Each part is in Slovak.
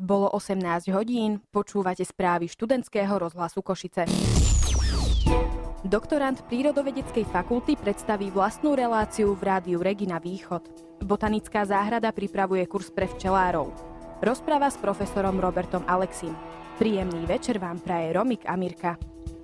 Bolo 18 hodín, počúvate správy študentského rozhlasu Košice. Doktorand prírodovedeckej fakulty predstaví vlastnú reláciu v rádiu Regina Východ. Botanická záhrada pripravuje kurz pre včelárov. Rozpráva s profesorom Robertom Alexim. Príjemný večer vám praje Romik a Mirka.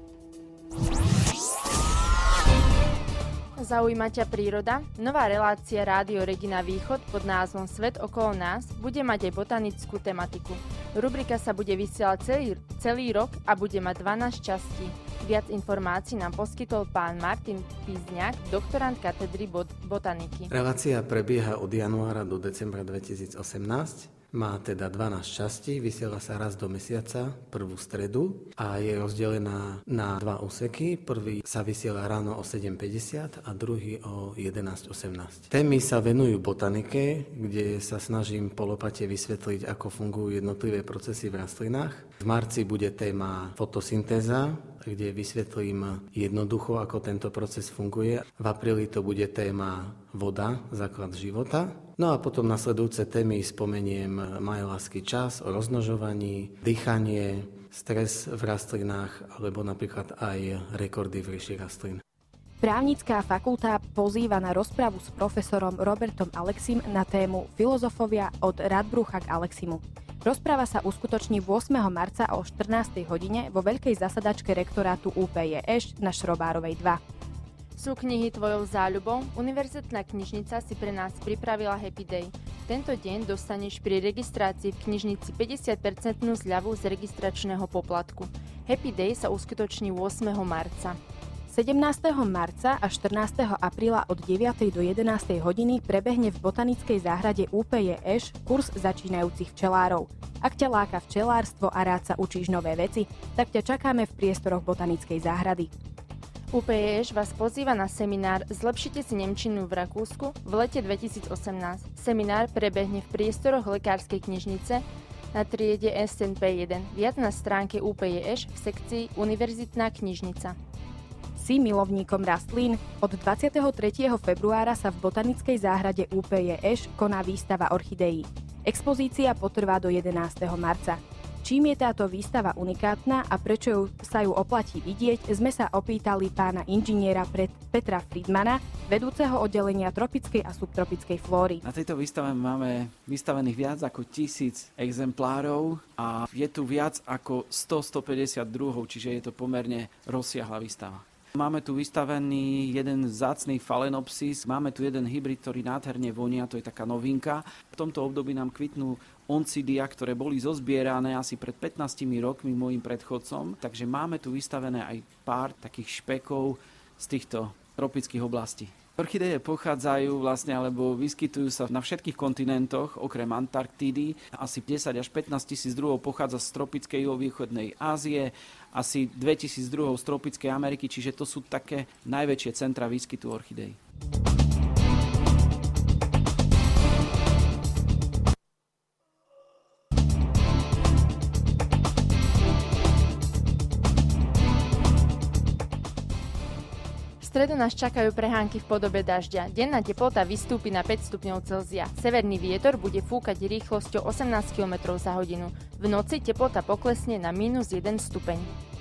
Zaujíma ťa príroda? Nová relácia Rádio Regina Východ pod názvom Svet okolo nás bude mať aj botanickú tematiku. Rubrika sa bude vysielať celý rok a bude mať 12 častí. Viac informácií nám poskytol pán Martin Pizňák, doktorant katedry botaniky. Relácia prebieha od januára do decembra 2018. Má teda 12 častí, vysiela sa raz do mesiaca, prvú stredu a je rozdelená na dva úseky. Prvý sa vysiela ráno o 7:50 a druhý o 11:18. Témy sa venujú botanike, kde sa snažím po lopate vysvetliť, ako fungujú jednotlivé procesy v rastlinách. V marci bude téma fotosyntéza, kde vysvetlím jednoducho, ako tento proces funguje. V apríli to bude téma voda, základ života. No a potom nasledujúce témy spomeniem majlársky čas, o rozmnožovaní, dýchanie, stres v rastlinách alebo napríklad aj rekordy v ríši rastlín. Právnická fakulta pozýva na rozpravu s profesorom Robertom Alexim na tému Filozofovia od Radbrucha k Aleximu. Rozpráva sa uskutoční 8. marca o 14. hodine vo veľkej zasadačke rektorátu UPJ na Šrobárovej 2. Sú knihy tvojou záľubou? Univerzitná knižnica si pre nás pripravila Happy Day. Tento deň dostaneš pri registrácii v knižnici 50% zľavu z registračného poplatku. Happy Day sa uskutoční 8. marca. 17. marca a 14. apríla od 9. do 11. hodiny prebehne v botanickej záhrade UPJ kurz začínajúcich včelárov. Ak ťa láka včelárstvo a rád sa učíš nové veci, tak ťa čakáme v priestoroch botanickej záhrady. UPJ vás pozýva na seminár Zlepšite si nemčinu v Rakúsku v lete 2018. Seminár prebehne v priestoroch lekárskej knižnice na triede SNP1. Viac na stránke UPJ v sekcii Univerzitná knižnica. Si milovníkom rastlín? Od 23. februára sa v botanickej záhrade UPJ koná výstava orchideí. Expozícia potrvá do 11. marca. Čím je táto výstava unikátna a prečo sa ju oplatí vidieť, sme sa opýtali pána inžiniera Petra Friedmana, vedúceho oddelenia tropickej a subtropickej flóry. Na tejto výstave máme vystavených viac ako 1000 exemplárov a je tu viac ako 100-150 druhov, čiže je to pomerne rozsiahla výstava. Máme tu vystavený jeden vzácny Phalaenopsis, máme tu jeden hybrid, ktorý nádherne vonia, to je taká novinka. V tomto období nám kvitnú oncidia, ktoré boli zozbierané asi pred 15 rokmi môjim predchodcom, takže máme tu vystavené aj pár takých špekov z týchto tropických oblastí. Orchideje pochádzajú alebo vyskytujú sa na všetkých kontinentoch, okrem Antarktídy. Asi 10 až 15 tisíc druhov pochádza z tropickej juhovýchodnej Ázie, asi 2000 druhov z tropickej Ameriky, čiže to sú také najväčšie centra výskytu orchidejí. V stredu nás čakajú prehánky v podobe dažďa. Denná teplota vystúpi na 5 stupňov Celzia. Severný vietor bude fúkať rýchlosťou 18 km za hodinu. V noci teplota poklesne na -1 stupeň.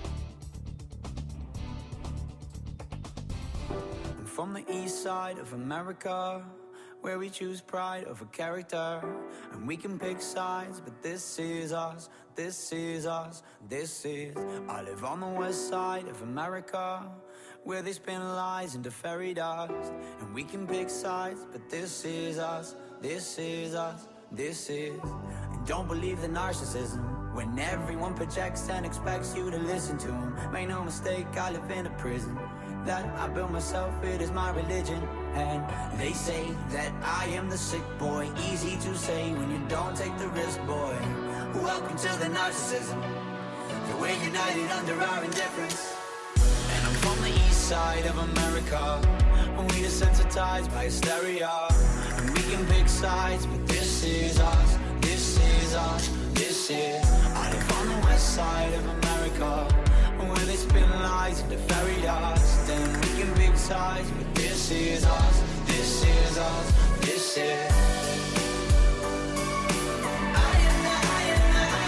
From the east side of America, where we choose pride over character, and we can pick sides, but this is us, this is us, this is. I live on the west side of America, where they spin lies into fairy dust, and we can pick sides, but this is us, this is us, this is. And don't believe the narcissism, when everyone projects and expects you to listen to them. Make no mistake, I live in a prison that I built myself, it is my religion. And they say that I am the sick boy, easy to say when you don't take the risk, boy. Welcome to the narcissism, that we're united under our indifference. And I'm from the east side of America, and we desensitized by hysteria. And we can pick sides, but this is us, this is us, this is. I live on the west side of America, where they spin lies into fairy dust. And we can pick sides, but this is us, this is us, this is. I am the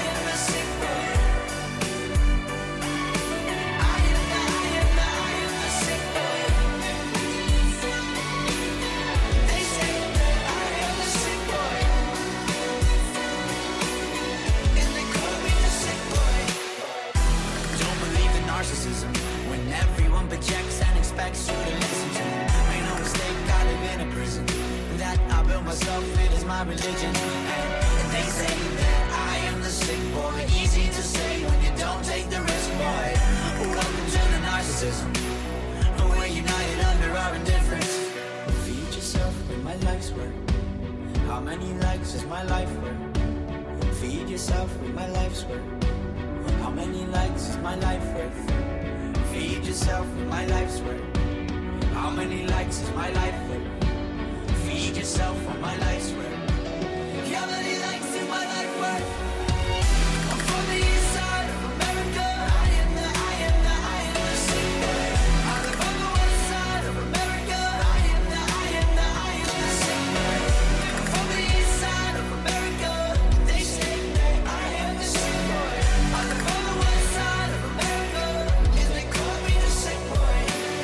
my religion. And they say that I am the sick boy. Easy to say when you don't take the risk, boy. Welcome to the narcissism. We're united under our indifference. Feed yourself with my life's work. How many likes is my life worth? Feed yourself with my life's work. How many likes is my life worth? Feed yourself with my life's work. How many likes is my life worth? Feed yourself with my life's work. How many likes is my life worth? I'm from the east side of America. I am the sick boy. I live on the west side of America. I am the sick boy. I'm from the east side of America. They say that I am the sick boy. I live on the west side of America, and they call me the sick boy.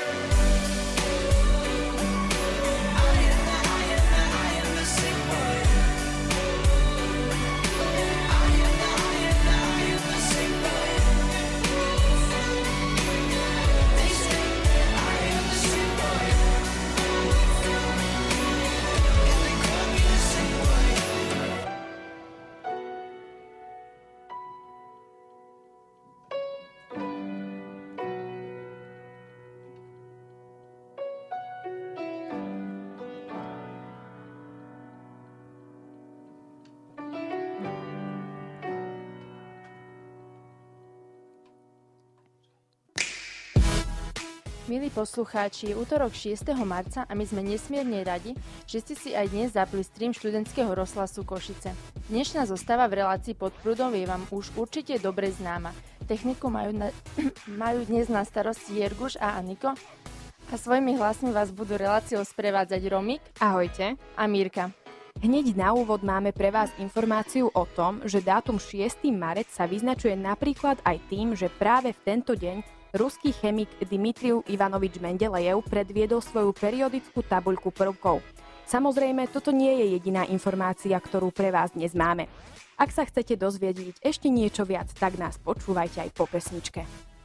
I am the sick boy. I am the sick boy. They say that I am the sick boy, and they call me the sick boy. Milí poslucháči, je útorok 6. marca a my sme nesmierne radi, že ste si aj dnes zapli stream študentského rozhlasu Košice. Dnešná zostava v relácii Pod prúdom je vám už určite dobre známa. Techniku majú dnes na starosti Jerguš a Aniko a svojimi hlasmi vás budú reláciou sprevádzať Romik, Ahojte. a Mírka. Hneď na úvod máme pre vás informáciu o tom, že dátum 6. marec sa vyznačuje napríklad aj tým, že práve v tento deň ruský chemik Dmitrij Ivanovič Mendelejev predviedol svoju periodickú tabuľku prvkov. Samozrejme, toto nie je jediná informácia, ktorú pre vás dnes máme. Ak sa chcete dozvedieť ešte niečo viac, tak nás počúvajte aj po pesničke.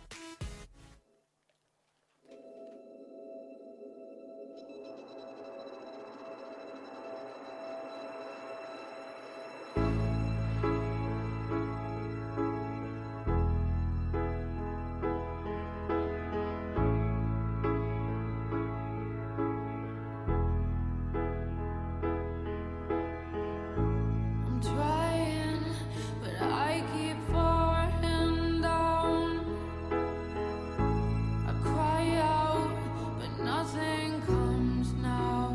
I'm trying, but I keep falling down. I cry out, but nothing comes now.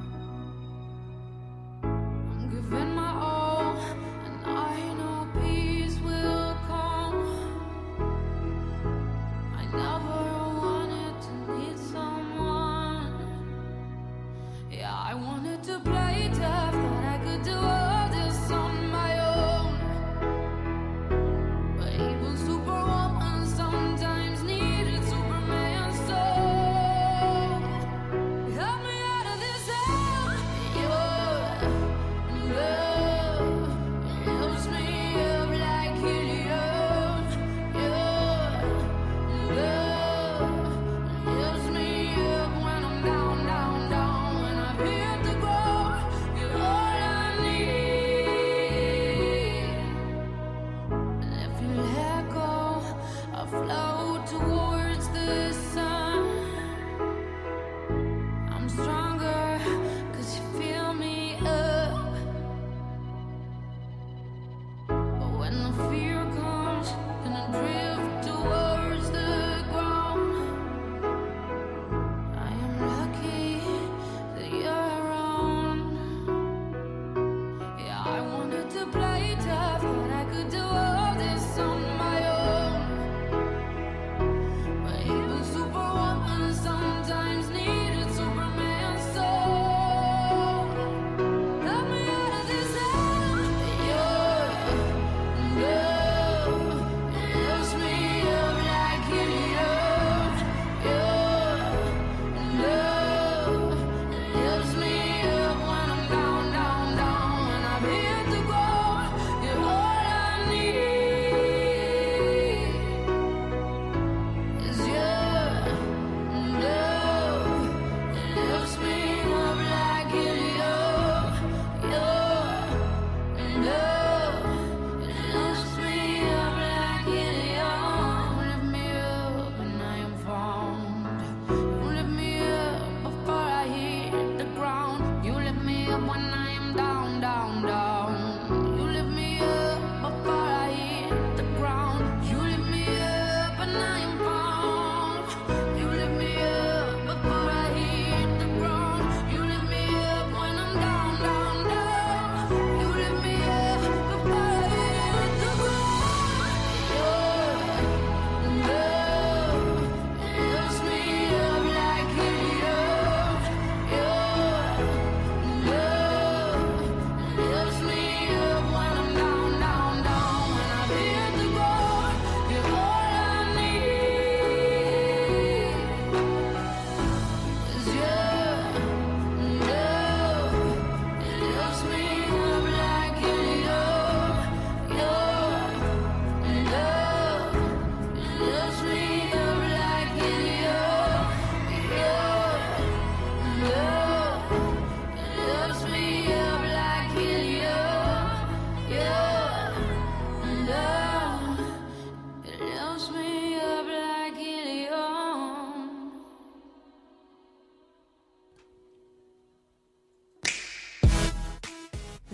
I'm giving my all, and I know peace will come. I never wanted to need someone. Yeah, I wanted to play tough, thought I could do all this on my own. But even superwoman sometimes needed Superman's soul. Help me out of this hell. Your love lifts me up like helium. Your love lifts me up when I'm down, down, down. When I've hit the ground, you're all I need. And if you let go, I'll float towards the sun. I'm stronger 'cause you fill me up. But when the fear comes, gonna drift towards the ground. I am lucky that you're around. Yeah, I wanted to play tough, but I could do all this on my own. But even superwoman sometimes needed Superman's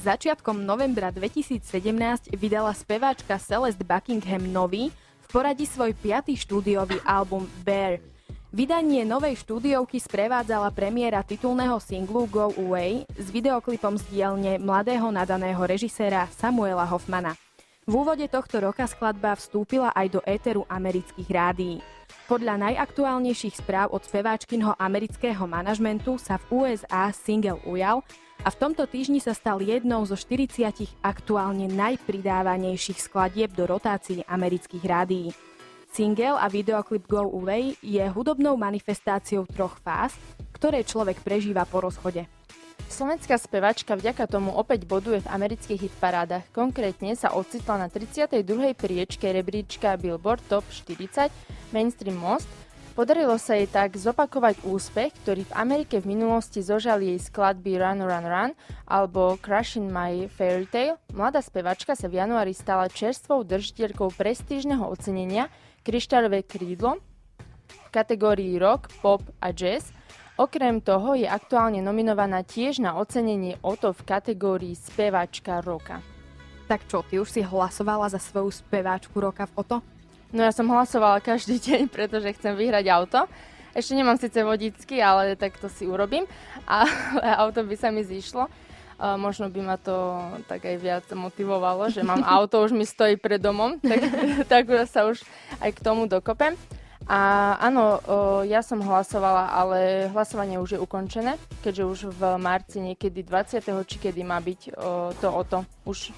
Začiatkom novembra 2017 vydala speváčka Celeste Buckingham nový, v poradí svoj 5. štúdiový album Bear. Vydanie novej štúdiovky sprevádzala premiéra titulného singlu Go Away s videoklipom z dielne mladého nadaného režiséra Samuela Hoffmana. V úvode tohto roka skladba vstúpila aj do éteru amerických rádií. Podľa najaktuálnejších správ od speváčkinho amerického manažmentu sa v USA single ujal a v tomto týždni sa stal jednou zo 40 aktuálne najpridávanejších skladieb do rotácií amerických rádií. Single a videoklip Go Away je hudobnou manifestáciou troch fáz, ktoré človek prežíva po rozchode. Slovenská speváčka vďaka tomu opäť boduje v amerických hitparádach. Konkrétne sa ocitla na 32. priečke rebríčka Billboard Top 40 Mainstream Most. Podarilo sa jej tak zopakovať úspech, ktorý v Amerike v minulosti zožal jej skladby Run Run Run alebo Crushing My Fairy Tale. Mladá speváčka sa v januári stala čerstvou držiteľkou prestížneho ocenenia Kryštáľové krídlo v kategórii rock, pop a jazz. Okrem toho je aktuálne nominovaná tiež na ocenenie OTO v kategórii speváčka roka. Tak čo, ty už si hlasovala za svoju speváčku roka v OTO? No ja som hlasovala každý deň, pretože chcem vyhrať auto. Ešte nemám síce vodičky, ale tak to si urobím. Ale auto by sa mi zišlo. Možno by ma to tak aj viac motivovalo, že mám auto, už mi stojí pred domom, tak sa už aj k tomu dokopem. A áno, ja som hlasovala, ale hlasovanie už je ukončené, keďže už v marci niekedy 20. či kedy má byť to už.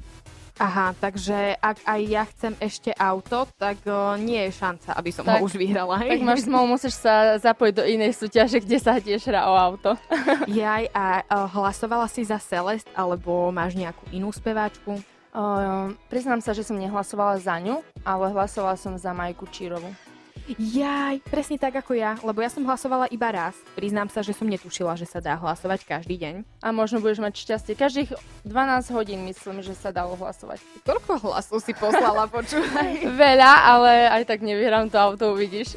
Aha, takže ak aj ja chcem ešte auto, tak nie je šanca, aby som ho už vyhrala. Tak máš smolu, musíš sa zapojiť do inej súťaže, kde sa tiež hrá o auto. Jaj, a hlasovala si za Celeste, alebo máš nejakú inú speváčku? Priznám sa, že som nehlasovala za ňu, ale hlasovala som za Majku Čírovú. Jaj, presne tak ako ja, lebo ja som hlasovala iba raz. Priznám sa, že som netušila, že sa dá hlasovať každý deň. A možno budeš mať šťastie. Každých 12 hodín myslím, že sa dalo hlasovať. Koľko hlasov si poslala, počúvaj? Veľa, ale aj tak nevyhrám to auto, uvidíš.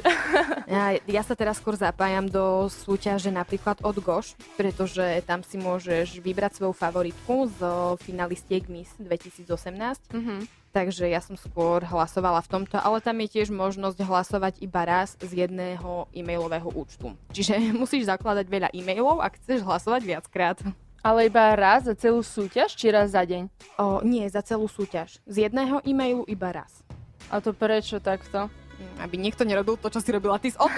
Ja sa teraz skôr zapájam do súťaže napríklad od Goš, pretože tam si môžeš vybrať svoju favoritku z finalistiek Miss 2018. Takže ja som skôr hlasovala v tomto, ale tam je tiež možnosť hlasovať iba raz z jedného e-mailového účtu. Čiže musíš zakladať veľa e-mailov, ak chceš hlasovať viackrát. Ale iba raz za celú súťaž, či raz za deň? Nie, za celú súťaž. Z jedného e-mailu iba raz. A to prečo takto? Aby niekto nerobil to, čo si robila ty s Otom.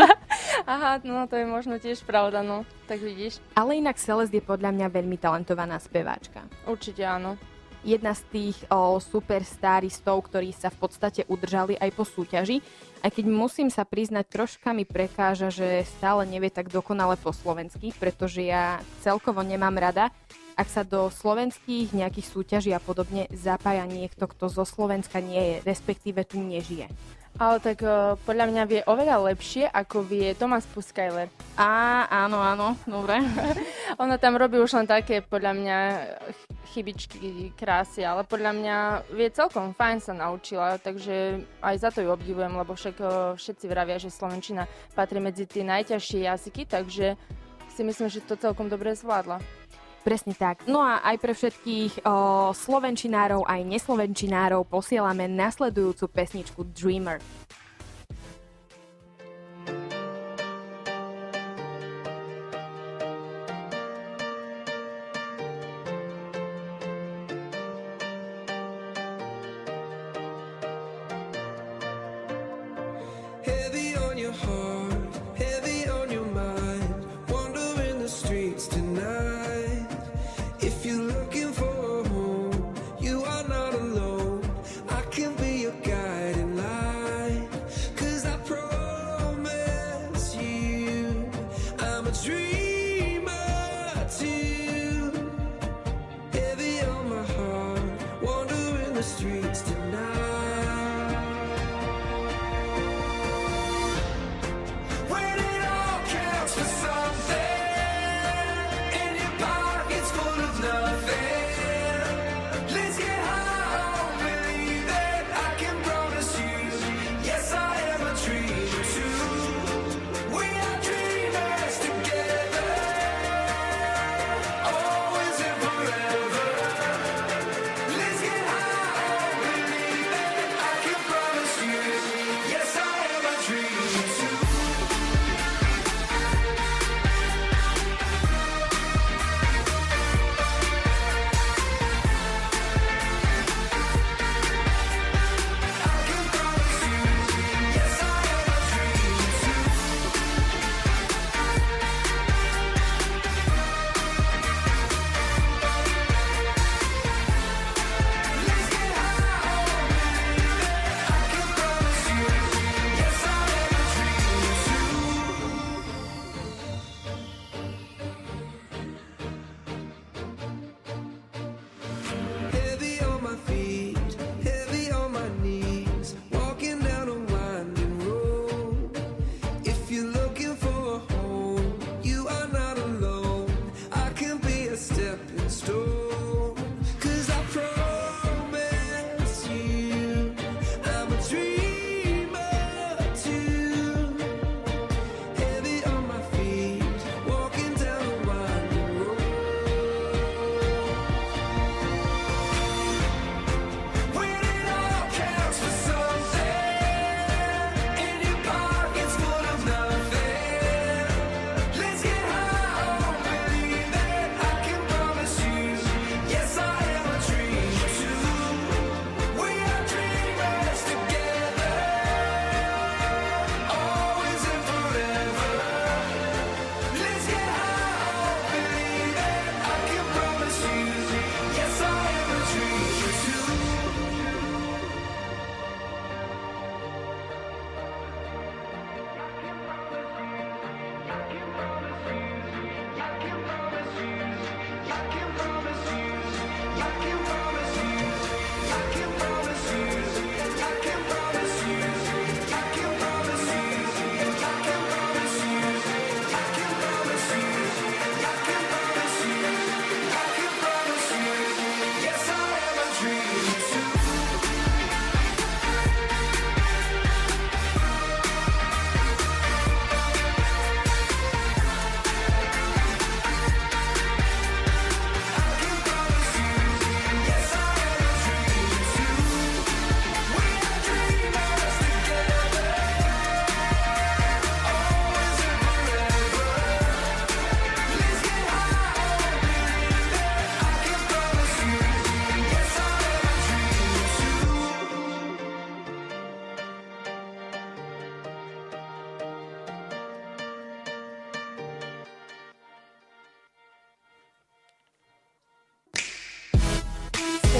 Aha, no to je možno tiež pravda, no. Tak vidíš. Ale inak Celeste je podľa mňa veľmi talentovaná speváčka. Určite áno. Jedna z tých superstaristov, ktorí sa v podstate udržali aj po súťaži. Aj keď musím sa priznať, troška mi prekáža, že stále nevie tak dokonale po slovensky, pretože ja celkovo nemám rada, ak sa do slovenských nejakých súťaží a podobne zapája niekto, kto zo Slovenska nie je, respektíve tu nežije. Ale tak podľa mňa vie oveľa lepšie, ako vie Thomas Puskajler. Áno, dobre. Ona tam robí už len také, podľa mňa, chybičky, krásy, ale podľa mňa vie celkom fajn sa naučila, takže aj za to ju obdivujem, lebo všetci vravia, že slovenčina patrí medzi tie najťažšie jazyky, takže si myslím, že to celkom dobre zvládla. Presne tak. No a aj pre všetkých slovenčinárov, aj neslovenčinárov posielame nasledujúcu pesničku Dreamer. Heavy on your heart, heavy on your mind, wandering the streets tonight. If you're looking for a home, you are not alone. I can be your guiding light, 'cause I promise you I'm a dreamer too. Heavy on my heart, wandering the streets tonight.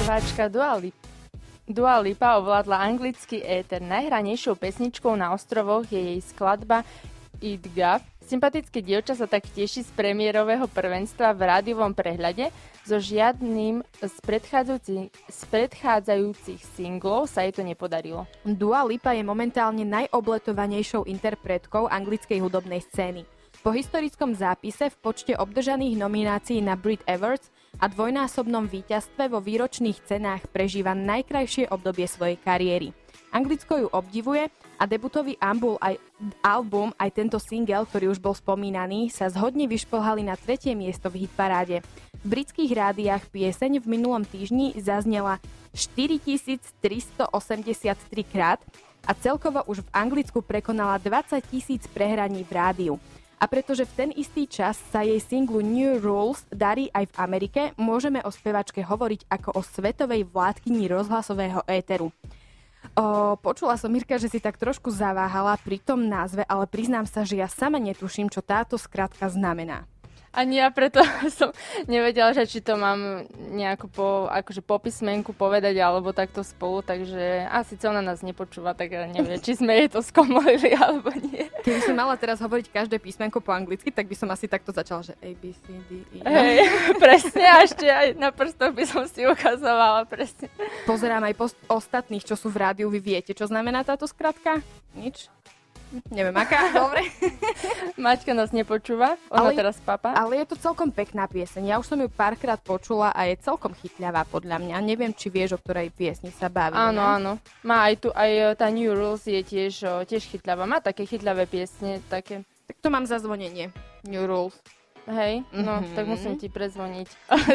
Speváčka Dua Lipa ovládla anglický éter. Najhranejšou pesničkou na ostrovoch je jej skladba Eat Gap. Sympatické dievča sa tak teší z premiérového prvenstva v rádiovom prehľade. So žiadnym z predchádzajúcich singlov sa jej to nepodarilo. Dua Lipa je momentálne najobletovanejšou interpretkou anglickej hudobnej scény. Po historickom zápise v počte obdržaných nominácií na Brit Awards a dvojnásobnom víťazstve vo výročných cenách prežíva najkrajšie obdobie svojej kariéry. Anglicko ju obdivuje a debutový album, aj tento single, ktorý už bol spomínaný, sa zhodne vyšplhali na 3. miesto v hitparáde. V britských rádiách pieseň v minulom týždni zaznela 4383 krát a celkovo už v Anglicku prekonala 20 000 prehraní v rádiu. A pretože v ten istý čas sa jej singlu New Rules darí aj v Amerike, môžeme o spevačke hovoriť ako o svetovej vládkyni rozhlasového éteru. Počula som, Mirka, že si tak trošku zaváhala pri tom názve, ale priznám sa, že ja sama netuším, čo táto skratka znamená. Ani ja preto som nevedela, že či to mám nejako po písmenku povedať alebo takto spolu, takže asi ona nás nepočúva, tak ja neviem, či sme jej to skomolili alebo nie. Keby som mala teraz hovoriť každé písmenko po anglicky, tak by som asi takto začala, že A, B, C, D, E. Hej, presne, a ešte aj na prstoch by som si ukazovala, presne. Pozerám aj ostatných, čo sú v rádiu, vy viete, čo znamená táto skratka? Nič? Neviem aká, dobre. Maťka nás nepočúva, ona teraz papa. Ale je to celkom pekná pieseň. Ja už som ju párkrát počula a je celkom chytľavá podľa mňa. Neviem, či vieš, o ktorej piesni sa baví. Áno, áno. Má aj tá New Rules je tiež chytľavá. Má také chytľavé piesne, také. Tak to mám zazvonenie. New Rules. Hej, no, tak musím ti prezvoniť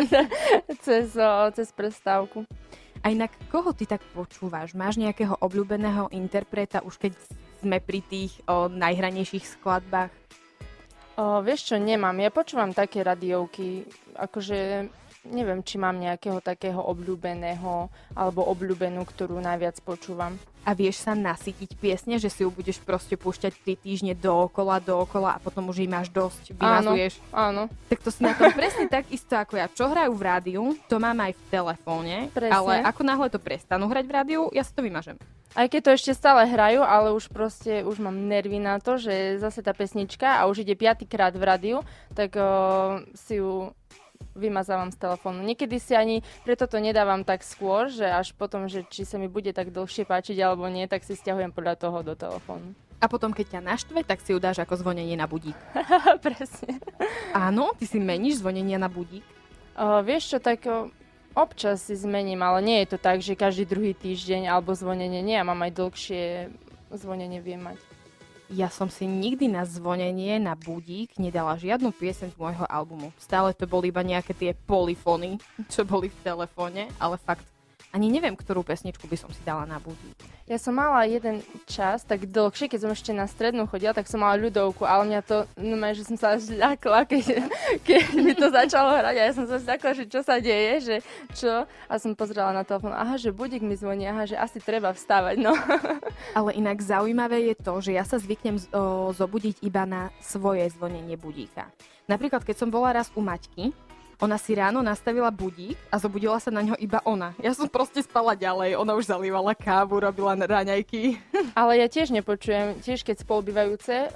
cez prestávku. A inak, koho ty tak počúvaš? Máš nejakého obľúbeného interpreta, už keď sme pri tých najhranejších skladbách? Vieš čo, nemám. Ja počúvam také radiovky, akože neviem, či mám nejakého takého obľúbeného alebo obľúbenú, ktorú najviac počúvam. A vieš sa nasytiť piesne, že si ju budeš proste púšťať 3 týždne dookola a potom už jej máš dosť, vymazuješ? Áno. Tak to si na tom presne tak isto ako ja. Čo hrajú v rádiu, to mám aj v telefóne, ale ako náhle to prestanú hrať v rádiu, ja si to vymažem. Aj keď to ešte stále hrajú, ale už mám nervy na to, že zase tá pesnička a už ide 5. krát v rádiu, tak si ju vymazávam z telefónu. Niekedy si ani preto to nedávam tak skôr, že až potom, že či sa mi bude tak dlhšie páčiť alebo nie, tak si stiahujem podľa toho do telefónu. A potom, keď ťa naštve, tak si ju dáš ako zvonenie na budík. Presne. Áno, ty si meníš zvonenia na budík? Vieš čo, tak občas si zmením, ale nie je to tak, že každý druhý týždeň alebo zvonenie nie. Ja mám aj dlhšie zvonenie, viem mať. Ja som si nikdy na zvonenie, na budík nedala žiadnu pieseň z môjho albumu. Stále to boli iba nejaké tie polyfóny, čo boli v telefóne, ale fakt ani neviem, ktorú pesničku by som si dala na budík. Ja som mala jeden čas, tak dlhšie, keď som ešte na strednú chodila, tak som mala ľudovku, ale mňa to, že som sa zľakla, keď mi to začalo hrať a ja som sa zľakla, že čo sa deje, že čo. A som pozrela na telefón, že budík mi zvoní, že asi treba vstávať, no. Ale inak zaujímavé je to, že ja sa zvyknem zobudiť iba na svoje zvonenie budíka. Napríklad, keď som bola raz u Maťky, ona si ráno nastavila budík a zobudila sa na ňo iba ona. Ja som proste spala ďalej, ona už zalievala kávu, robila raňajky. Ale ja tiež nepočujem, tiež keď spolubývajúce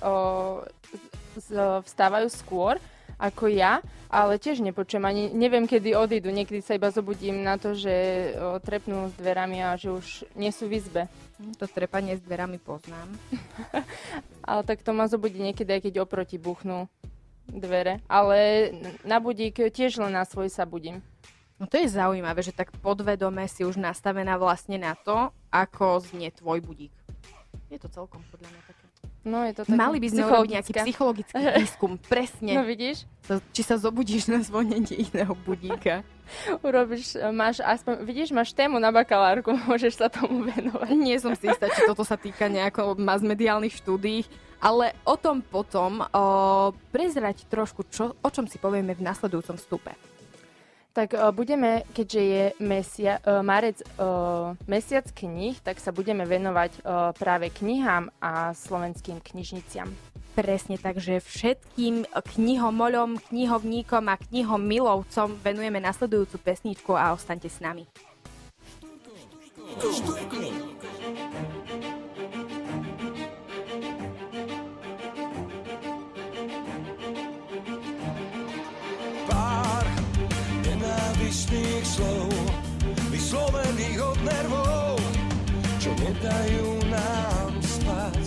vstávajú skôr ako ja, ale tiež nepočujem, ani neviem, kedy odídu. Niekedy sa iba zobudím na to, že trepnú s dverami a že už nie sú v izbe. To trepanie s dverami poznám. Ale tak to ma zobudí niekedy, aj keď oproti buchnú dvere, ale na budík tiež len na svoj sa budím. No to je zaujímavé, že tak podvedome si už nastavená vlastne na to, ako znie tvoj budík. Je to celkom podľa mňa také. No je to také. Mali by sme urobiť nejaký psychologický výskum, presne. No vidíš? Či sa zobudíš na zvonenie iného budíka. Máš tému na bakalárku, môžeš sa tomu venovať. Nie som si istá, či toto sa týka nejako mass-mediálnych štúdií, ale o tom potom prezrať trošku, o čom si povieme v nasledujúcom vstupe. Tak budeme, keďže je mesiac kníh, tak sa budeme venovať práve knihám a slovenským knižniciam. Presne, takže všetkým knihomoľom, knihovníkom a knihommilovcom venujeme nasledujúcu pesničku a ostaňte s nami. Pár nenávistných slov, vyslovených od nervov, čo nedajú nám spať.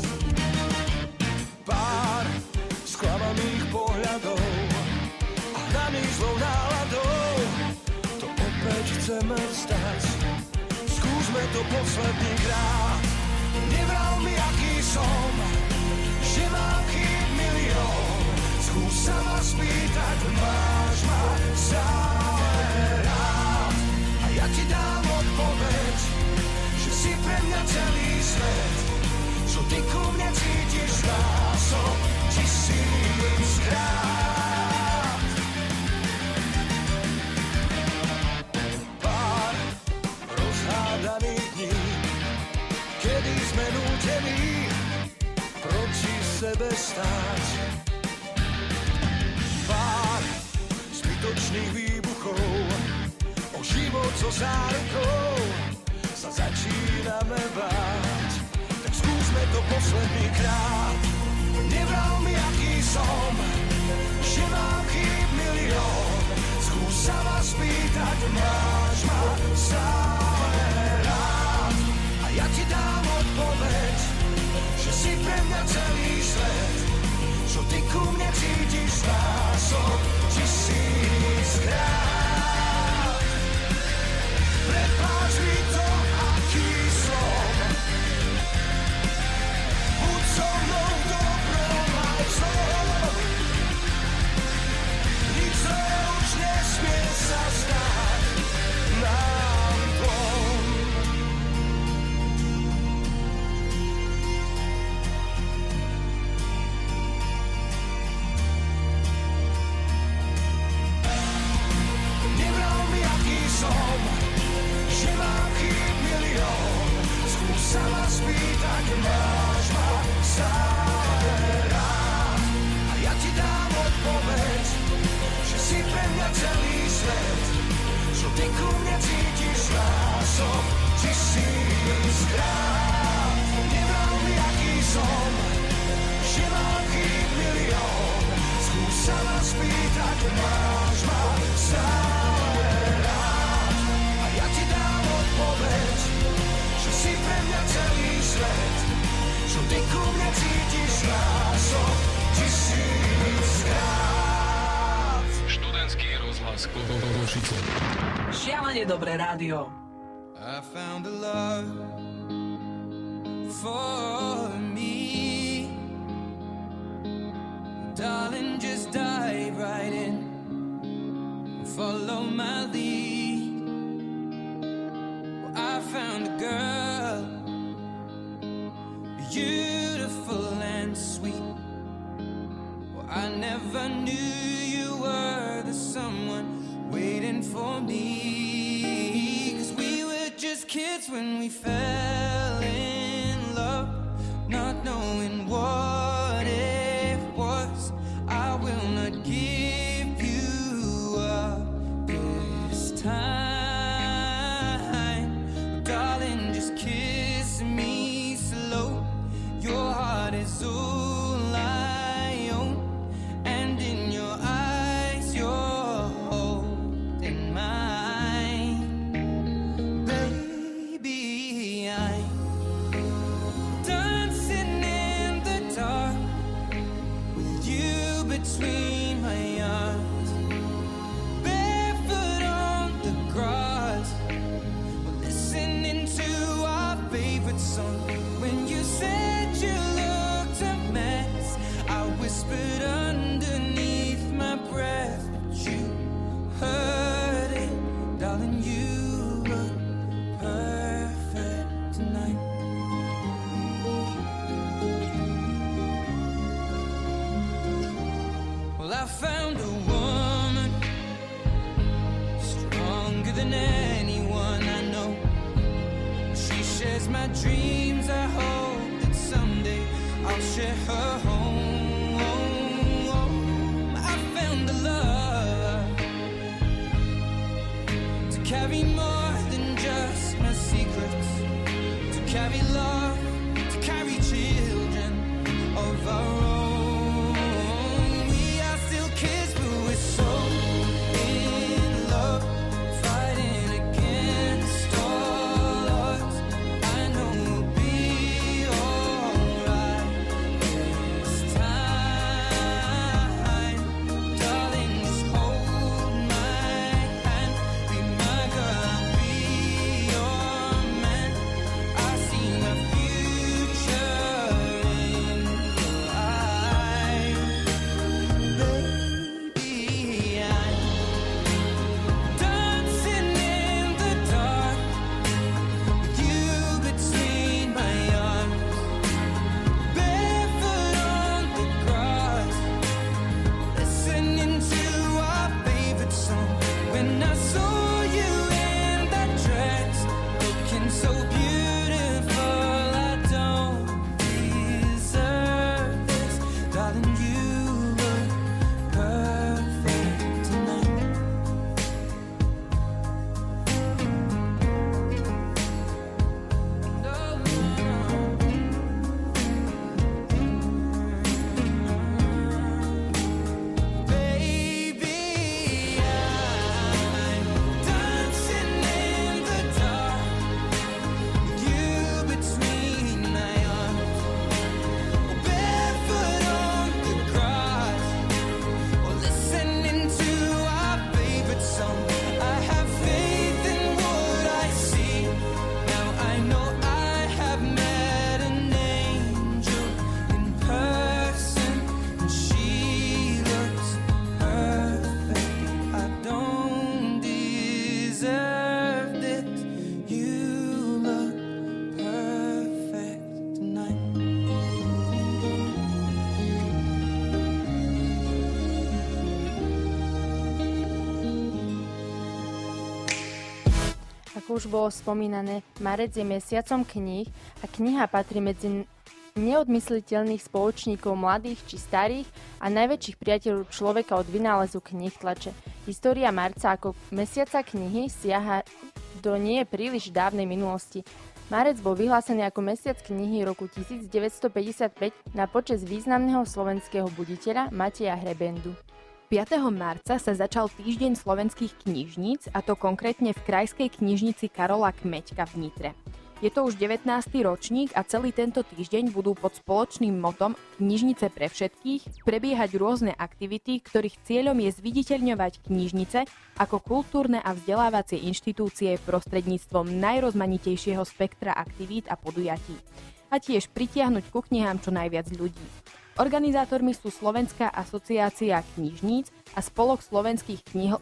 Pár sklamaných pohľadov a hnaných zlou náladou, to opäť chceme vzdať. Skúsme to posledný krát. Nevral mi, aký som, že mám chýb milión. Skús sa ma spýtať, máš ma stále rád. A ja ti dám odpoveď, že si pre mňa celý svet. Čo ty ku mne cítiš násob 1000-krát. Pár rozhádaných dní, kedy sme nútení proti sebe stáť. Pár zbytočných výbuchov, o život so zárukou sa začíname báť. Tak skúsme to posledný krát. Nevral mi, aký som, že mám chýb milión. Skús sa ma spýtať, máš ma stále rád. A ja ti dám odpoveď, že si pre mňa celý svet. Čo ty ku mne cítiš násob 1000-krát. Prepáč mi to, aký som. Buď so mnou v dobrom aj v zlom. Nič zlé už nesmie sa stať nám dvom. Nevral mi, aký som, že mám chýb milión. Skús sa ma spýtať, máš ma stále rád. A ja ti dám odpoveď, že si pre mňa celý svet. Čo ty ku mne cítiš násob 1000-krát. Nevral mi, aký som, že mám chýb milión. Skús sa ma spýtať, máš ma stále rád. A ja ti dám odpoveď, že si pre mňa celý svet. Čo ty ku mne cítiš násob 1000-krát. Študentský rozhlas Košice. Šialene dobré rádio. I found a love for me. Darling, just dive right in. Follow my lead. Well, I found a girl, beautiful and sweet. Well, I never knew you were the someone waiting for me. 'Cause we were just kids when we fell in love, not knowing what it was. I will not give you up this time. Darling, just kiss me slow. Your heart is all I own, and in your eyes you're holding mine. Baby, I'm dancing in the dark with you between my arms, barefoot on the grass. We're listening to our favorite song. When you said you looked a mess, I whispered underneath my breath, but you heard it. Darling, you look perfect tonight. Well, I found a woman stronger than anyone I know. She shares my dreams. I hope that someday I'll share her home. I found a love to carry more than just my secrets. Ako už bolo spomínané, marec je mesiacom kníh a kniha patrí medzi neodmysliteľných spoločníkov mladých či starých a najväčších priateľov človeka od vynálezu kníh tlače. História marca ako mesiaca knihy siaha do nie príliš dávnej minulosti. Marec bol vyhlásený ako mesiac knihy roku 1955 na počesť významného slovenského buditeľa Mateja Hrebendu. 5. marca sa začal týždeň slovenských knižníc, a to konkrétne v Krajskej knižnici Karola Kmeďka v Nitre. Je to už 19. ročník a celý tento týždeň budú pod spoločným motom Knižnice pre všetkých prebiehať rôzne aktivity, ktorých cieľom je zviditeľňovať knižnice ako kultúrne a vzdelávacie inštitúcie prostredníctvom najrozmanitejšieho spektra aktivít a podujatí. A tiež pritiahnuť ku knihám čo najviac ľudí. Organizátormi sú Slovenská asociácia knižníc a Spolok slovenských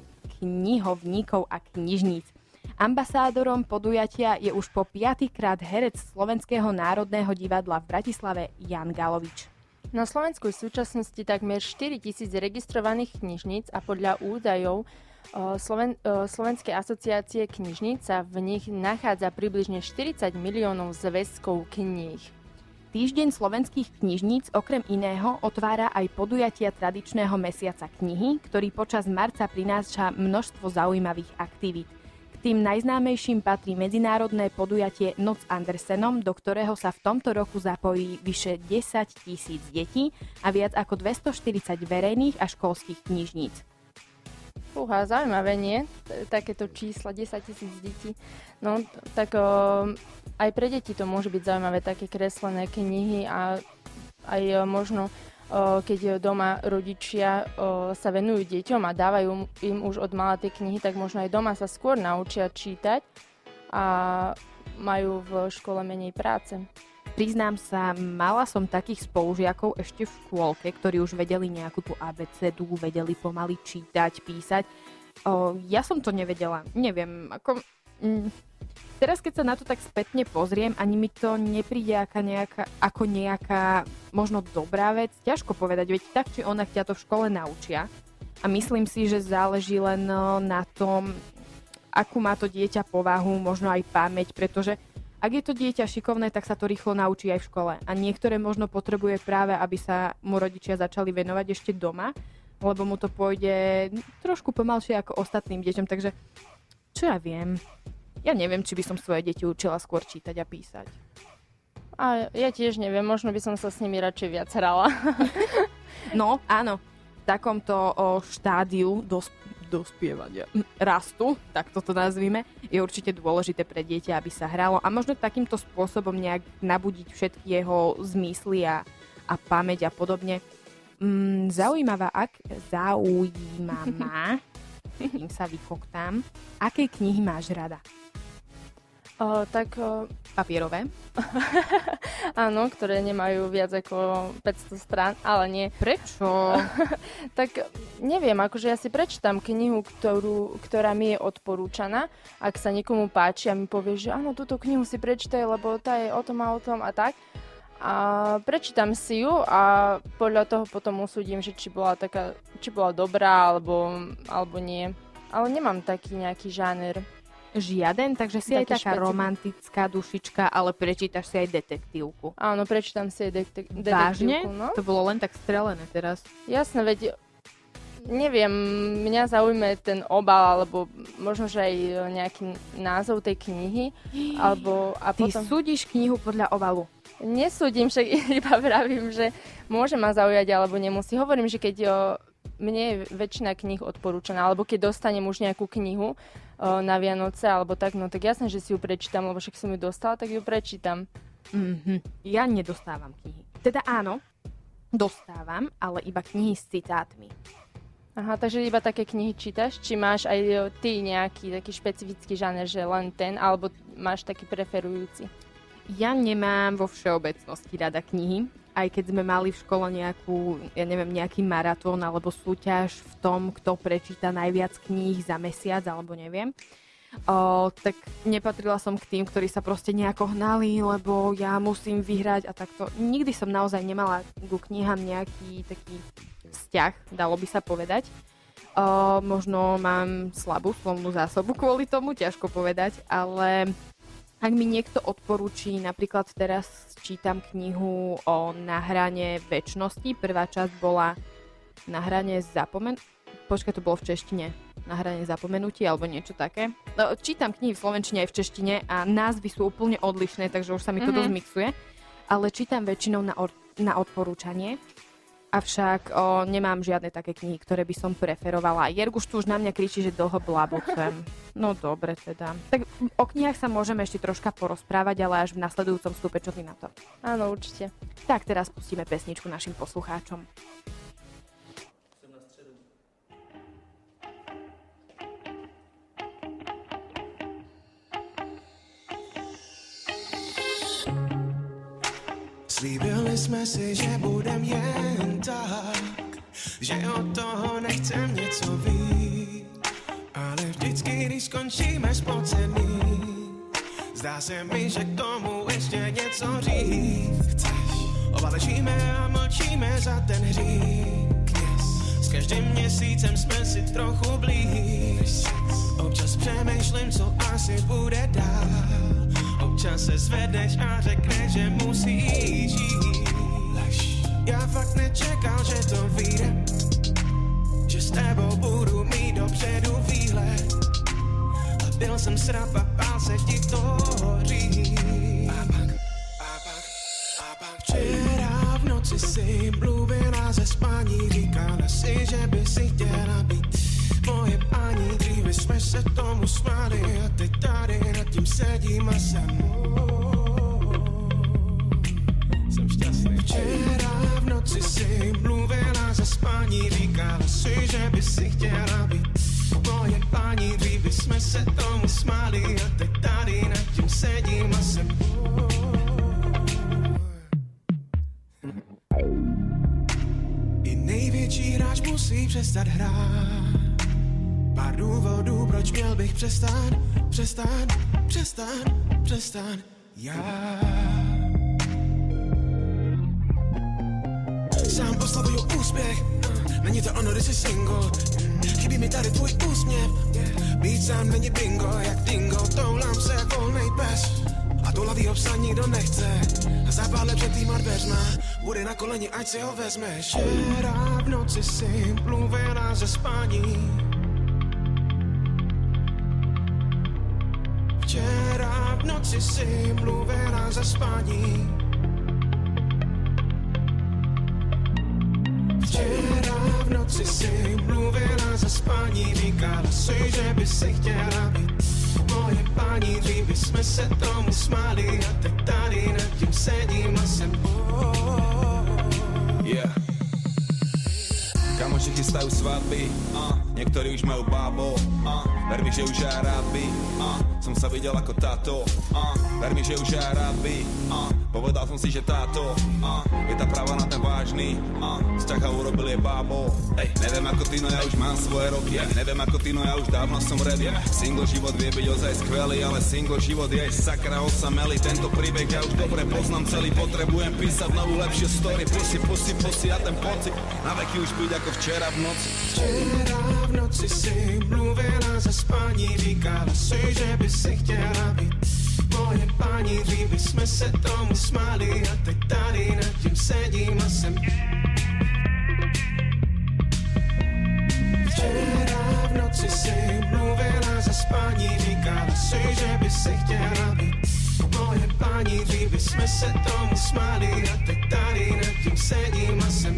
knihovníkov a knižníc. Ambasádorom podujatia je už po 5. krát herec Slovenského národného divadla v Bratislave Jan Galovič. Na Slovensku je v súčasnosti takmer 4 000 registrovaných knižníc a podľa údajov Slovenskej asociácie knižníc sa v nich nachádza približne 40 miliónov zväzkov kníh. Týždeň slovenských knižníc okrem iného otvára aj podujatia tradičného mesiaca knihy, ktorý počas marca prináša množstvo zaujímavých aktivít. K tým najznámejším patrí medzinárodné podujatie Noc Andersenom, do ktorého sa v tomto roku zapojí vyše 10 000 detí a viac ako 240 verejných a školských knižníc. Fúha, zaujímavé, nie? Takéto čísla, 10 000 detí. No, tak aj pre deti to môže byť zaujímavé, také kreslené knihy a aj možno, keď doma rodičia sa venujú deťom a dávajú im už od mala tie knihy, tak možno aj doma sa skôr naučia čítať a majú v škole menej práce. Priznám sa, mala som takých spolužiakov ešte v škôlke, ktorí už vedeli nejakú tú abecedu, vedeli pomaly čítať, písať. Ja som to nevedela. Neviem, ako... Teraz, keď sa na to tak spätne pozriem, ani mi to nepríde ako nejaká možno dobrá vec. Ťažko povedať, veď tak či onak ťa to v škole naučia. A myslím si, že záleží len na tom, akú má to dieťa povahu, možno aj pamäť, pretože ak je to dieťa šikovné, tak sa to rýchlo naučí aj v škole. A niektoré možno potrebuje práve, aby sa mu rodičia začali venovať ešte doma, lebo mu to pôjde trošku pomalšie ako ostatným deťom. Takže čo ja viem? Ja neviem, či by som svoje deti učila skôr čítať a písať. A ja tiež neviem, možno by som sa s nimi radšej viac hrala. No, áno. V takomto štádiu dospievania rastu, tak toto nazvime, je určite dôležité pre dieťa, aby sa hralo a možno takýmto spôsobom nejak nabudiť všetky jeho zmysly a pamäť a podobne. Zaujímavá, tým sa vykoktám. Aké knihy máš rada? Papierové? Áno, ktoré nemajú viac ako 500 strán, ale nie. Prečo? Tak neviem, akože ja si prečítam knihu, ktorá mi je odporúčaná. Ak sa niekomu páči a mi povie, že áno, túto knihu si prečítaj, lebo tá je o tom a tak. A prečítam si ju a podľa toho potom usúdim, že či bola dobrá alebo nie. Ale nemám taký nejaký žáner. Žiaden, takže si aj taká romantická dušička, ale prečítaš si aj detektívku. Áno, prečítam si aj detektívku. Vážne? No? To bolo len tak strelené teraz. Jasné, veď neviem, mňa zaujme ten obal, alebo možno, že aj nejaký názov tej knihy. Ty súdiš knihu podľa obalu? Nesúdim, však iba vravím, že môže ma zaujať, alebo nemusí. Hovorím, že keď mne je väčšina kníh odporúčaná, alebo keď dostanem už nejakú knihu na Vianoce, alebo tak, no tak jasné, že si ju prečítam, lebo však som ju dostala, tak ju prečítam. Ja nedostávam knihy. Teda áno, dostávam, ale iba knihy s citátmi. Aha, takže iba také knihy čítaš? Či máš aj ty nejaký taký špecifický žáner, že len ten, alebo máš taký preferujúci? Ja nemám vo všeobecnosti rada knihy, aj keď sme mali v škole nejaký maratón alebo súťaž v tom, kto prečíta najviac kníh za mesiac, alebo neviem. Tak nepatrila som k tým, ktorí sa proste nejako hnali, lebo ja musím vyhrať a takto. Nikdy som naozaj nemala ku knihám nejaký taký vzťah, dalo by sa povedať. Možno mám slabú slovnú zásobu kvôli tomu, ťažko povedať, ale ak mi niekto odporúči, napríklad teraz čítam knihu o Na hrane večnosti, prvá časť bola Na hrane Počkaj, to bolo v češtine. Na hrane zapomenutí alebo niečo také. No, čítam knihy v slovenčine aj v češtine a názvy sú úplne odlišné, takže už sa mi to dosť mixuje. Ale čítam väčšinou na odporúčanie. Avšak nemám žiadne také knihy, ktoré by som preferovala. Jerguš tu už na mňa kričí, že dlho blabucem. No dobre teda. Tak o knihách sa môžeme ešte troška porozprávať, ale až v nasledujúcom vstupe, čo ty na to? Áno, určite. Tak teraz pustíme pesničku našim poslucháčom. Slíbili jsme si, že budem jen tak, že od toho nechcem něco víc. Ale vždycky, když skončíme spocený, zdá se mi, že k tomu ještě něco říct. Oba ležíme a mlčíme za ten hřích. S každým měsícem jsme si trochu blíž. Občas přemýšlím, co asi bude dál. Občas se zvedneš a řekneš, že musíš jít. Já fakt nečekal, že to vyjde, že s tebou budu mít dopředu výhled. A byl jsem srap a bál se ti to říct. A pak včera v noci si mluvila ze spání, říkala si, že by si chtěla být moje paní. Dříve jsme se tomu smáli a teď tady nad tím sedím a jsem šťastný. Včera v noci si mluvila ze spání, říkala si, že by si chtěla být moje paní. Dříve jsme se tomu smáli a teď tady nad tím sedím a jsem I největší hráč musí přestat hrát. Pár důvodů, proč měl bych přestat já. Sám oslavuju úspěch, není to ono, když jsi single. Chybí mi tady tvůj úsměv, být sám není bingo, jak dingo. Toulám se jak volnej pes a toulavýho psa nikdo nechce. A zapále před týma dveřma, bude na koleni, ať si ho vezmeš. Včera v noci si mluvila ze spání. Včera v noci si mluvila ze spání. Včera v noci si mluvila ze spání. Říkala si, že by si chtěla být moje paní. Dříve jsme se tomu smáli a teď tady nad tím sedím a jsem Kamoši chystajú svadby, niektorí už majú bábo, ver mi, že už aj rád by, som sa videl ako táto, ver mi, že už aj rád by, povedal som si, že táto, je tá práva na ten vážny, vzťah a urobil je bábo, neviem ako ty, no ja už mám svoje roky, neviem ako ty, no ja už dávno som ready, single život vie byť ozaj skvelý, ale single život je aj sakra osamelý, tento príbeh ja už dobre poznám celý, potrebujem písať novú lepšie story, pusti a ten pocit, na veky už byť ako včera v noci. Včera v noci si mluvila ze spání, říkala si, že by si chtěla být moje paní. Dříve jsme se tomu smáli a teď tady nad tím sedím a jsem Včera v noci si mluvila ze spání, říkala si, že by si chtěla být moje paní. Dříve jsme se tomu smáli a teď tady nad tím sedím a jsem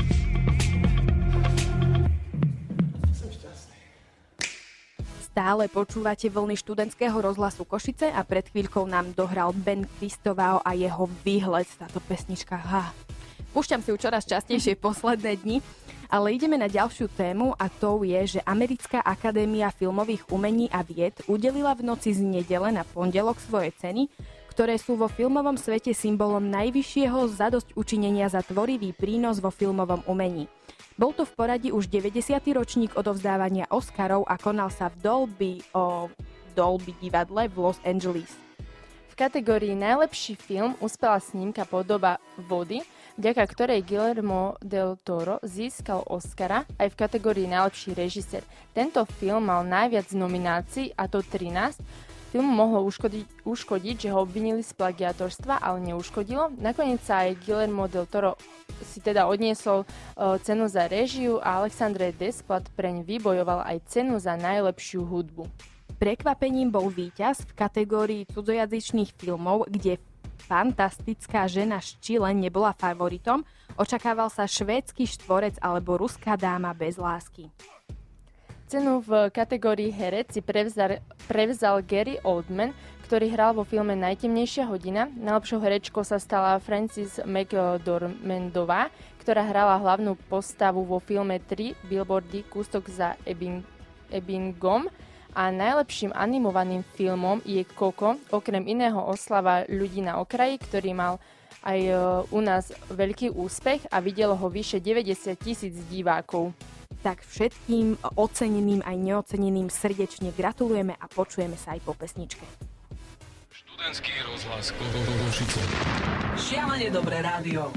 Stále počúvate vlny študentského rozhlasu Košice a pred chvíľkou nám dohral Ben Cristovao a jeho Výhled, táto pesnička. Púšťam si ju čoraz častejšie posledné dni, ale ideme na ďalšiu tému a tou je, že Americká akadémia filmových umení a vied udelila v noci z nedele na pondelok svoje ceny, ktoré sú vo filmovom svete symbolom najvyššieho zadosťučinenia za tvorivý prínos vo filmovom umení. Bol to v poradí už 90. ročník odovzdávania Oscarov a konal sa v Dolby divadle v Los Angeles. V kategórii najlepší film uspela snímka Podoba vody, vďaka ktorej Guillermo del Toro získal Oscara aj v kategórii najlepší režisér. Tento film mal najviac nominácií, a to 13. Filmu mohlo uškodiť, že ho obvinili z plagiátorstva, ale neuškodilo. Nakoniec sa aj Guillermo del Toro si teda odniesol cenu za réžiu a Alexandre Desplat preň vybojoval aj cenu za najlepšiu hudbu. Prekvapením bol víťaz v kategórii cudzojazyčných filmov, kde Fantastická žena z Chile nebola favoritom, očakával sa Švédsky štvorec alebo Ruská dáma bez lásky. Cenu v kategórii herec si prevzal Gary Oldman, ktorý hral vo filme Najtemnejšia hodina. Najlepšou herečkou sa stala Frances McDormandová, ktorá hrala hlavnú postavu vo filme 3 Billboardy kústok za Ebbingom. A najlepším animovaným filmom je Coco, okrem iného oslava Ľudí na okraji, ktorý mal aj u nás veľký úspech a videlo ho vyše 90,000 divákov. Tak všetkým oceneným aj neoceneným srdečne gratulujeme a počujeme sa aj po pesničke. Študentský rozhlas Košice. Šialene dobré rádio.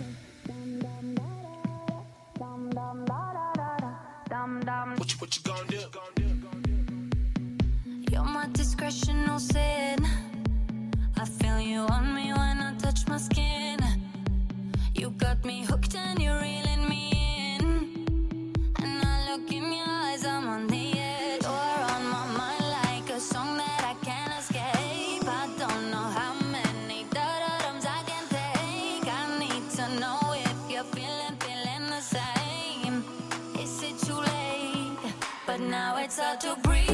What you gonna do? You're my discretion, no sin. I feel you on me when I touch my skin. You got me hooked and you're reeling me in. And I look in your eyes, I'm on the edge. You're on my mind like a song that I can't escape. I don't know how many da-da-dums I can take. I need to know if you're feeling the same. Is it too late? But now it's hard to breathe.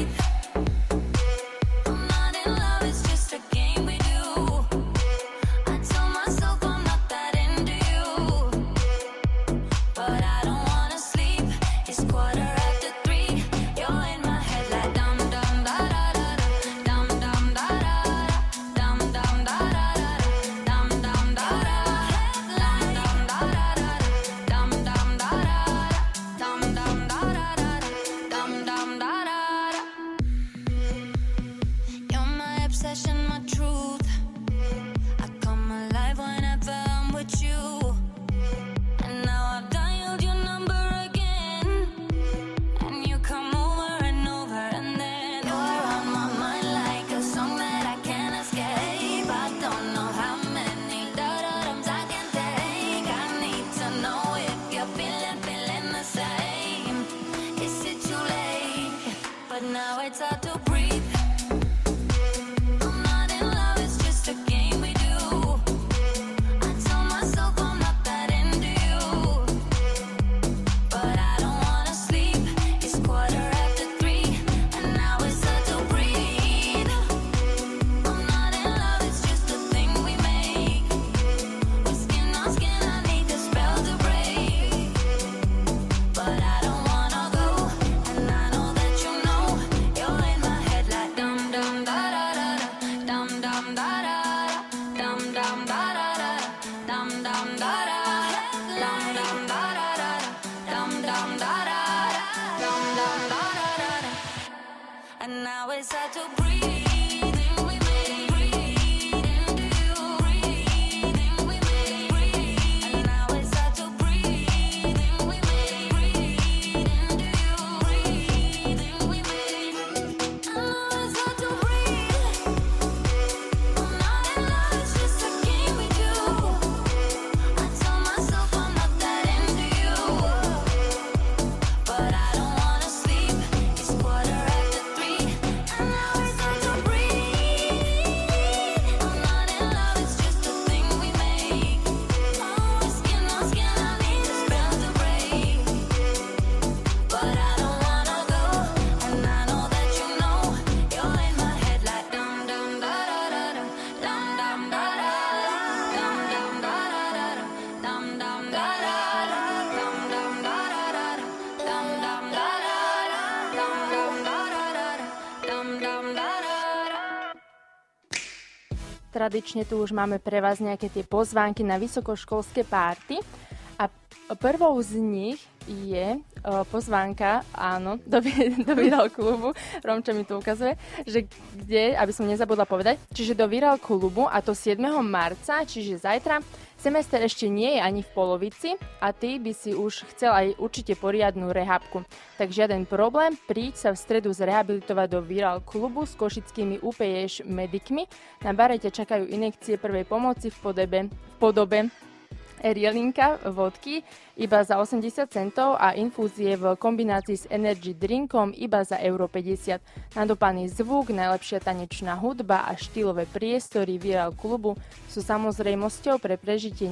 Tradične tu už máme pre vás nejaké tie pozvánky na vysokoškolské párty A prvou z nich je pozvánka, áno, do Viral klubu. Romča mi to ukazuje, že kde, aby som nezabudla povedať, čiže do Viral klubu, a to 7. marca, čiže zajtra. Semester ešte nie je ani v polovici a ty by si už chcel aj určite poriadnu rehabku. Tak žiaden problém, príď sa v stredu zrehabilitovať do Viral klubu s košickými UPŠ medikmi. Na bare ťa čakajú injekcie prvej pomoci v podobe rielinka vodky iba za 80 centov a infúzie v kombinácii s energy drinkom iba za €50. Nadopaný zvuk, najlepšia tanečná hudba a štýlové priestory Viral klubu sú samozrejmosťou pre prežitie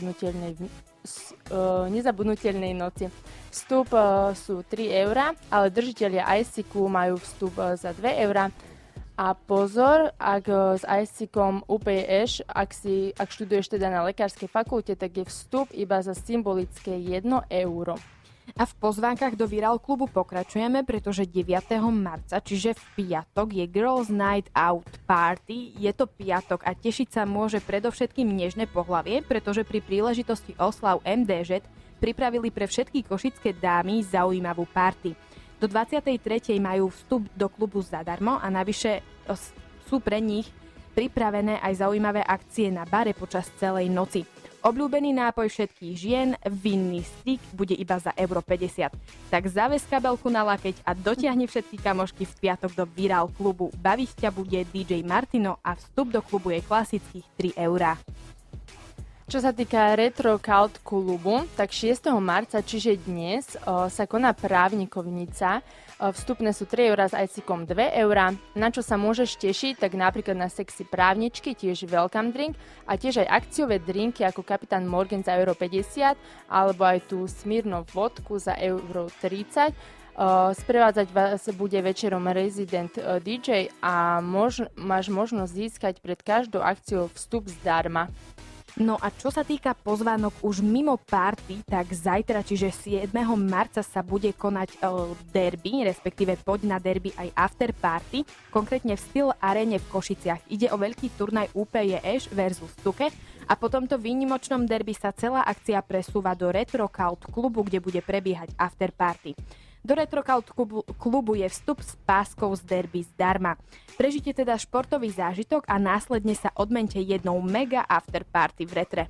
nezabudnutelnej noci. Vstup sú 3 €, ale držitelia IC-ku majú vstup za 2 €. A pozor, ak s IC-kom UPŠ, ak študuješ teda na lekárskej fakulte, tak je vstup iba za symbolické 1 €. A v pozvánkach do Viral klubu pokračujeme, pretože 9. marca, čiže v piatok, je Girls Night Out Party. Je to piatok a tešiť sa môže predovšetkým nežné pohlavie, pretože pri príležitosti oslav MDŽ pripravili pre všetky košické dámy zaujímavú party. Do 23. majú vstup do klubu zadarmo a navyše sú pre nich pripravené aj zaujímavé akcie na bare počas celej noci. Obľúbený nápoj všetkých žien, vinný stick, bude iba za €50. Tak zaves kabelku na lakeť a dotiahni všetky kamošky v piatok do Viral klubu. Baviť ťa bude DJ Martino a vstup do klubu je klasických 3 €. Čo sa týka Retro Cult klubu, tak 6. marca, čiže dnes, sa koná právnikovnica. Vstupné sú 3 € s IC-kom 2 €. Na čo sa môžeš tešiť, tak napríklad na sexy právničky, tiež welcome drink a tiež aj akciové drinky ako Kapitán Morgan za €50 alebo aj tú Smirnoff vodku za €30. Sprevádzať vás bude večerom Resident DJ a máš možnosť získať pred každou akciou vstup zdarma. No a čo sa týka pozvánok už mimo party, tak zajtra, čiže 7. marca sa bude konať derby, respektíve poď na derby aj after party, konkrétne v Styl Arene v Košiciach. Ide o veľký turnaj UPJŠ versus Tuke a po tomto výnimočnom derby sa celá akcia presúva do Retro Cult klubu, kde bude prebiehať after party. Do Retro Cult klubu je vstup s páskou z derby zdarma. Prežite teda športový zážitok a následne sa odmente jednou mega after party v Retre.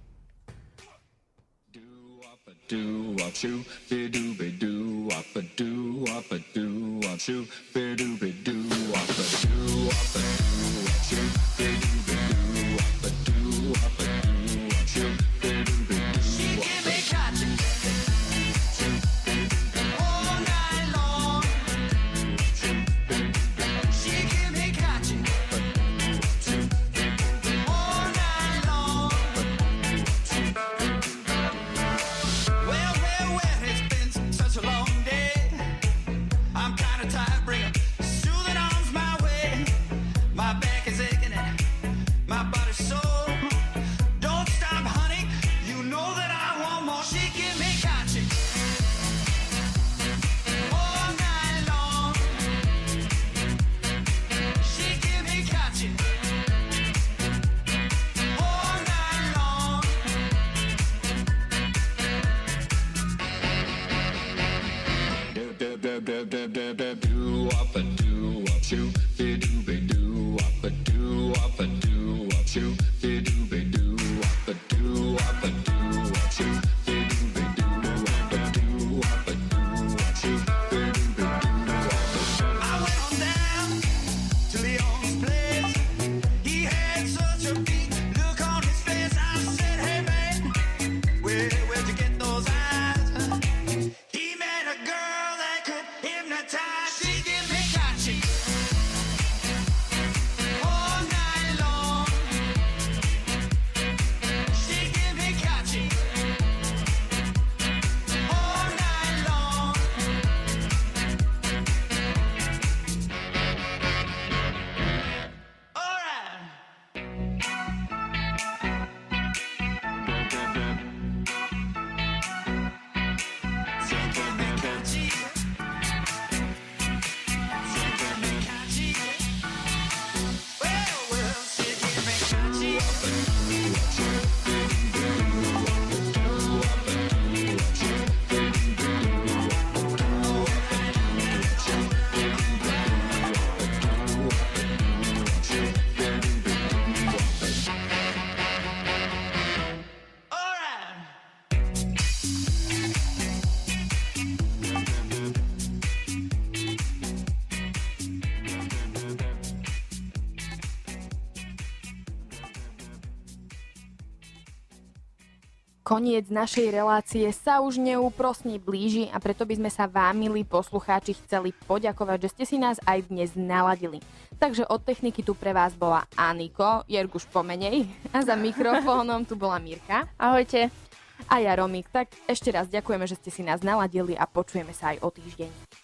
Koniec našej relácie sa už neúprosne blíži a preto by sme sa vám, milí poslucháči, chceli poďakovať, že ste si nás aj dnes naladili. Takže od techniky tu pre vás bola Aniko, Jerguš pomenej, a za mikrofónom tu bola Mirka. Ahojte. A ja Romík. Tak ešte raz ďakujeme, že ste si nás naladili a počujeme sa aj o týždeň.